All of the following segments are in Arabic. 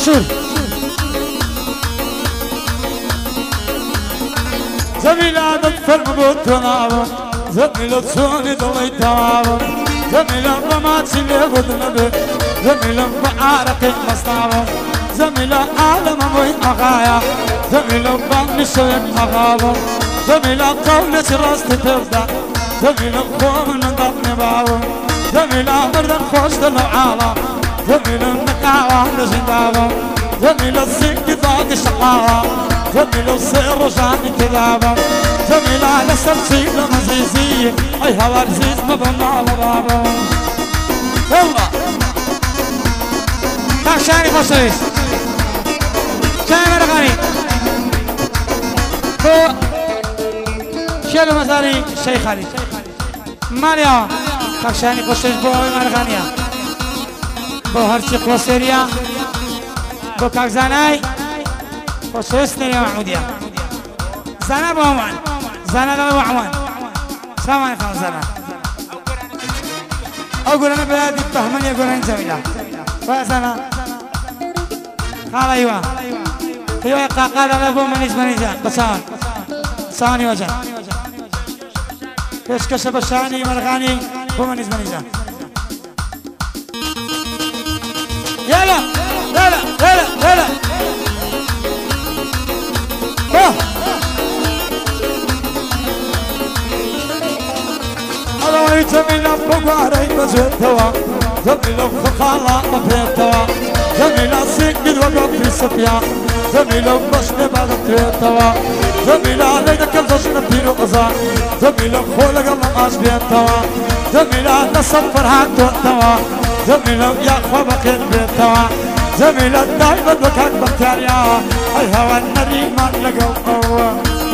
شور زميلة دفر بوتناو زميلة تسوني ضلي تاو زميلة ما تسلي قدنا زميلة بعارك المصناو زميلة عالم موي مغايا زميلة بانشوي مغاو زميلة قولة راس تبدا زميلة خوم نضبني باو زميلة مرد خوش دلو عالا زميلة مقاوة نجنداو زميلة الزنك ضاق شقاوة زميلة الصير وجاني كذابة زميلة لسر سيلة مزيزية اي هوا رزيز مبنى على بابا يلا تاك شاني خوشويس شاني مرغاني بو شيلو مزاري الشيخ علي ماليا تاك شاني خوشويس بو مرغانيا بو هرشي قوسيريا بو كاك زاناي خوشويس نيا محموديا زانا بو عمان زانا بو عمان السلام عليكم زانا أقول أنا بلادي بفهمني أقول أنت زميلة وزانا قال أيوة أيوة قال أنا بو منيزان بسان ساني وجه كشكش بشاني مرغاني بو منيزان يلا يلا يلا يلا الله يتمنى بقاري بزيتوا زميلة خخالة مبيتوا زميلة سيكد وقف في سفيا زميلة مشني بعد تيتوا زميلة ليدك الزجن بيرو قزا زميلة خولق الله عاش بيتوا زميلة نصفر هاتوا زميلة يا خوابك بيتوا زميلة دايما بكاك بكتاريا اي هوا النري ما لقوا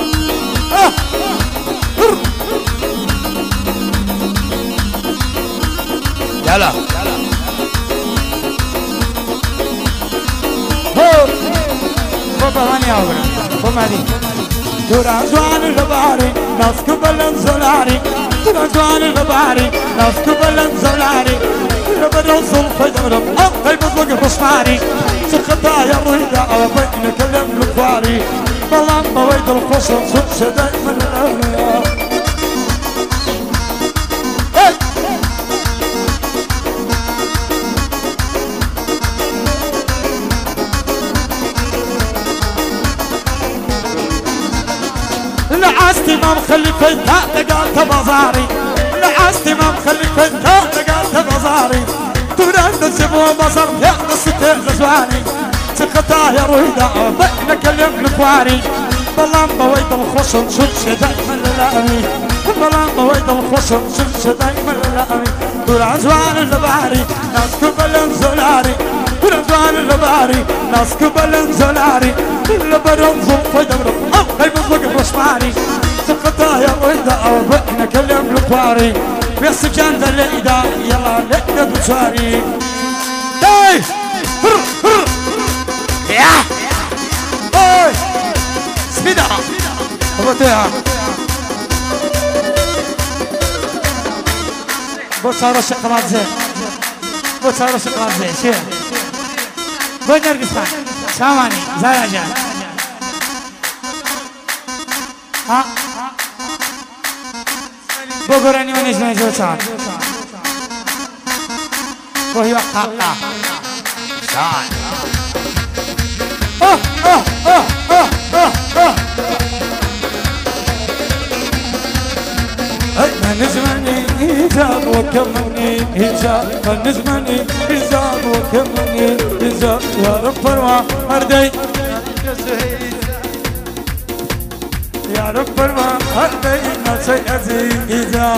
يلا هو بابا هاني أوبرا بمادي دورا زوان الغباري ناس كبلن زولاري دورا زوان الغباري ناس كبلن زولاري لبدو صلفة دمرم أقل بطلق بصماري سخطا يا رويدا أو بين كلم الكفاري بلان بويد الخصم سبسة دائما الأولياء لعاستي ما مخلي فيتا لقالت بازاري لعاستي ما مخلي فيتا لقالت بازاري تبرد تسيبوا بصر يا قصتي غزواني سقطا يا رويدا بين كلم الكواري بلان بويد الخصم سلسة دائما للأمي بلان بويد الخصم سلسة دائما للأمي دور عزوان الغباري ناس كبلن زولاري دور عزوان الغباري ناس كبلن زولاري لبرن ظلفة دمرم أقل بطلق بصماري سقطا يا رويدا بين كلم الكواري بس كان ذا الليدا يلا لقنا بشاري داي يا اوي سبيدا روتيها بوصارو شقرات زين بوصارو شقرات زين شيء بو نرقصان ساماني زايا ها بقراني ونيش ما يزوجان وهي قاقا شان من زماني هجاب وكمني هجاب من زماني هجاب وكمني هجاب يا رب فروا هردي يا رب فروا هردي ما سيأتي هجاب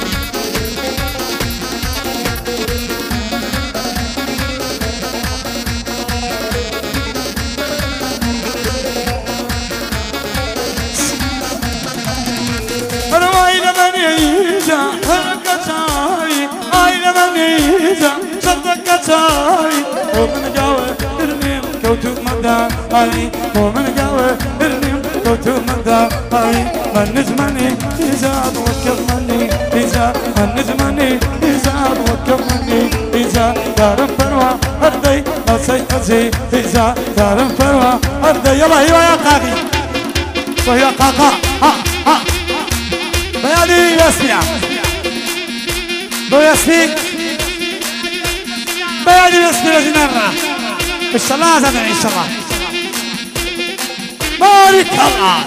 ومن جاوه النيم كوتو مدى هاي ومن جاوه النيم كوتو مدى هاي من نزمني إزاد وكمني إزاد من نزمني إزاد وكمني إزاد يا رب فروا أردي أسي أسي فيزا دارم فروا أردي يلا هيوا يا قاقي وهي قاقا ها ها بيادي يسمع بو يسمع بيادي يسمع جنرنا إن شاء الله زادنا إن شاء الله بارك الله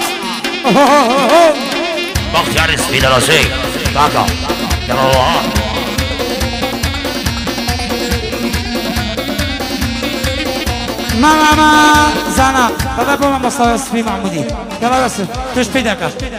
بختیار اسپیدلاسی کاکا جواب ماما زانا هذا بوما مصطفى اسمي محمودي يلا بس توش بيدك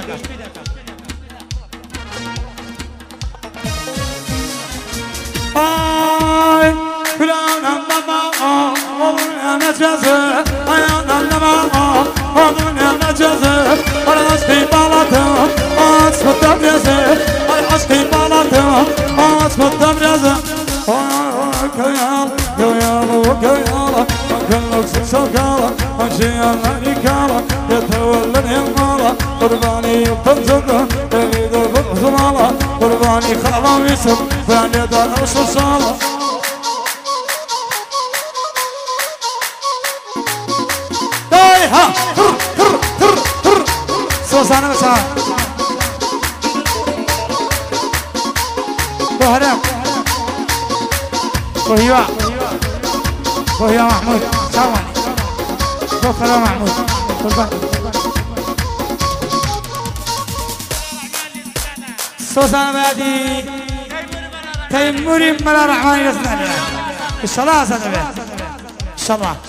اي فلان ماما انا جازر انا ماما انا جازر انا اسمي بالاتو اسمي تبرزر انا اسمي بالاتو اسمي تبرزر كيال كيال وكيال كلك سكالة أشياء مانيكالة يتولى المالة قرباني يبتزق يريد بالزمالة قرباني خلا ويسر فاني دار الصالة ها هر هر هر هر سوسانة مسا بهرم وهيوا وهيوا محمود ثواني بكرة محمود قربان سوسانة بعدي تيموري ملا رحمن يسمع إن شاء الله سنبه إن شاء الله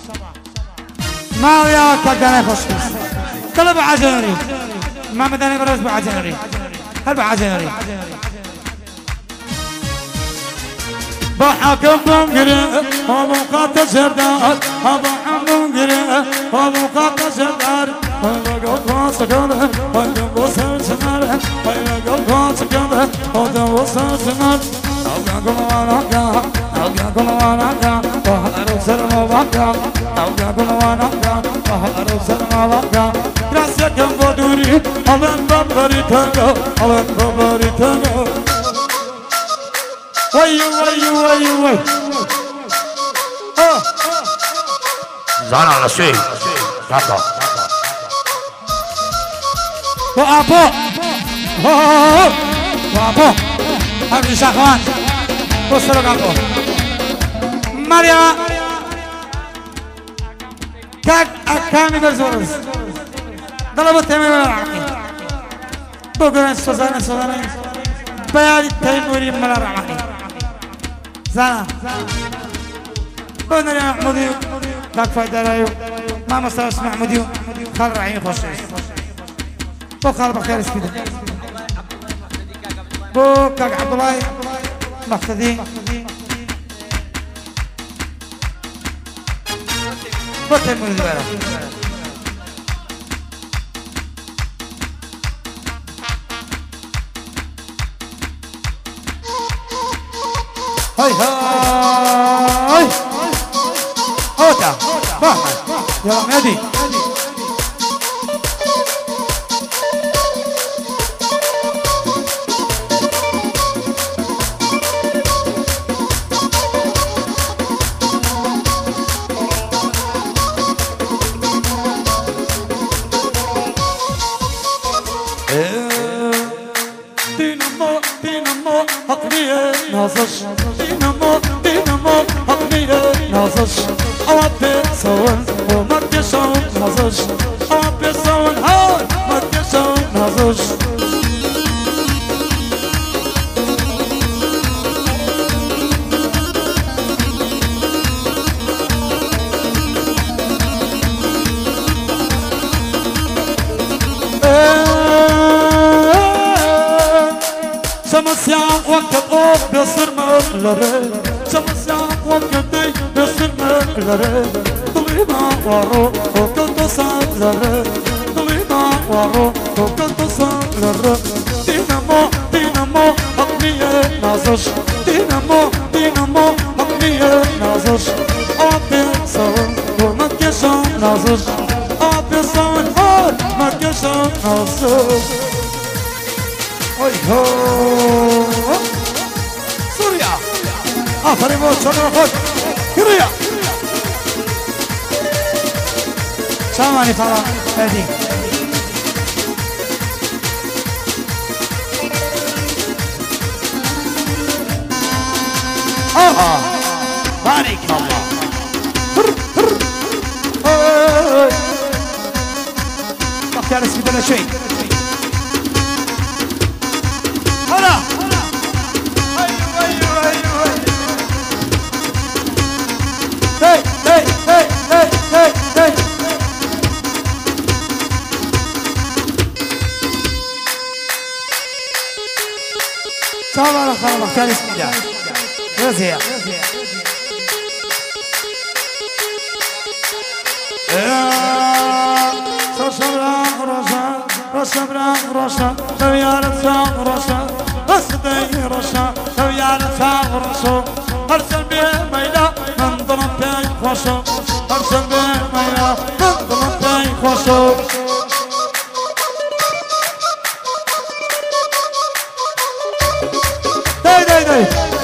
ما ويا كجاني خشوص طلب عجنري ما مداني برز بعجنري هل بعجنري بحكم بمقري وبقات سردار بحكم بمقري وبقات سردار وبقات سكر وبقات سكر وبقات سكر وبقات سكر أوجاكم واناكا أوجاكم واناكا وهارو سرماكا أوجاكم واناكا وهارو سرماكا Gracias que voduri alan babaritanga alan babaritanga Way زانا لسي كاكا وابو وابو هذا شخوان وصلوا كاكو مريم كاك أكامي برزورز طلبوا تيمي بالعقيد بقرن سوزانا بيادي تيموري ملا رعقيد زانا بنري محموديو لك فايدة رايو ما مصرش محموديو خال رعيم خوشيس بو خال بخير اسكيدو بو كاك عبد الله مقتدي بو تيموري دبارا هاي هاي هوتا محمد يلا مهدي دينامو حقنية نازش دينامو حقنية نازش أوابي سوون وما تشون نازش أوابي سوون هاي ما تشون نازش شمسيا وقت أوف بيصير مقلري شمسيا وقت دي بيصير مقلري طلينا ورو وكنت صغري طلينا ورو وكنت صغري دينامو حقنية نازش دينامو حقنية نازش أبي صون وما كشون نازش أبي صون هاد ما كشون نازش Oy ho! Surya! Aferin o çabuk koş! كريا سامعني فرح هادي بارك الله مختار اسكت ولا شيء هلا هاي هاي هاي هاي هاي هاي سلام عليكم مختار اسكت رزيع رشا رشا سويانة سام رشا أصدي رشا سويانة سام رشا أرسل بيه ميلا من ضمن بيه خوشو أرسل بيه ميلا من ضمن بيه خوشو داي داي داي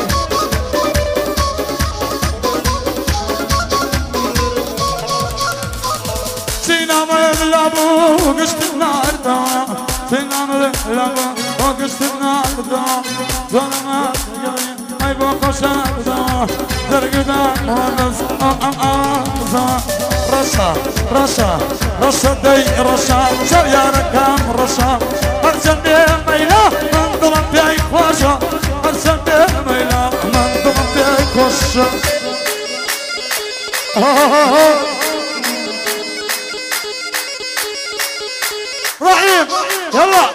سينا مغلبو قشت النار دا سينا مغلبو وقشت النار دا ظلمات قلبي أي بوقشات دا درقدا ونس رشا رشا رشا دي رشا شريانا كام رشا أرسل بيه ميلا من ضمن بيه خوشا أرسل بيه ميلا من ضمن بيه خوشا رحيم يلا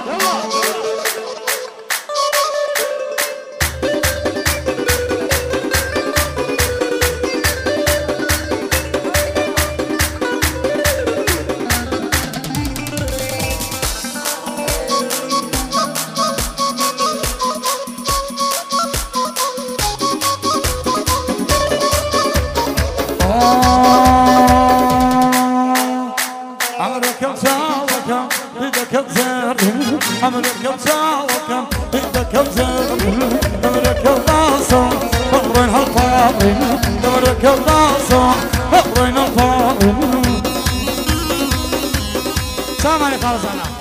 عمرك بساوكم ايدك بزر عمرك بلاصو فقرين هالفاضي عمرك بلاصو فقرين هالفاضي سامعني خالص انا